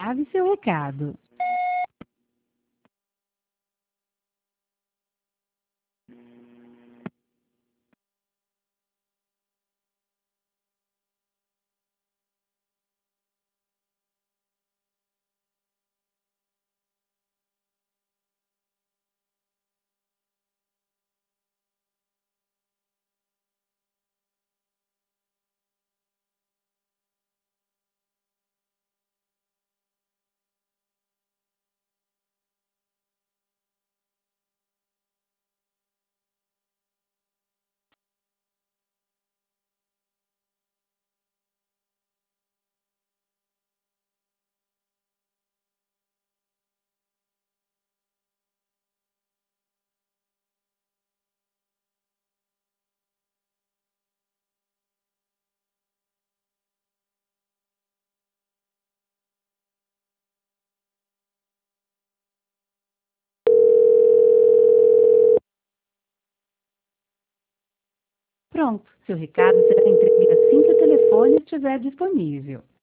grave seu recado. Pronto, seu recado será entregue assim que o telefone estiver disponível.